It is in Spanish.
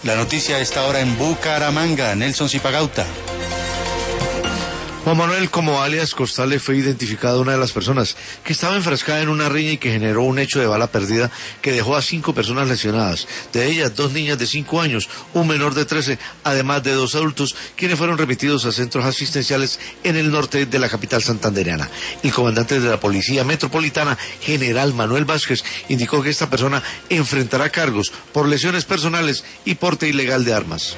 La noticia está ahora en Bucaramanga. Nelson Zipagauta. Juan Manuel, como alias Costale, fue identificada una de las personas que estaba enfrascada en una riña y que generó un hecho de bala perdida que dejó a 5 personas lesionadas. De ellas, 2 niñas de 5 años, un menor de 13, además de 2 adultos, quienes fueron remitidos a centros asistenciales en el norte de la capital santandereana. El comandante de la Policía Metropolitana, general Manuel Vázquez, indicó que esta persona enfrentará cargos por lesiones personales y porte ilegal de armas.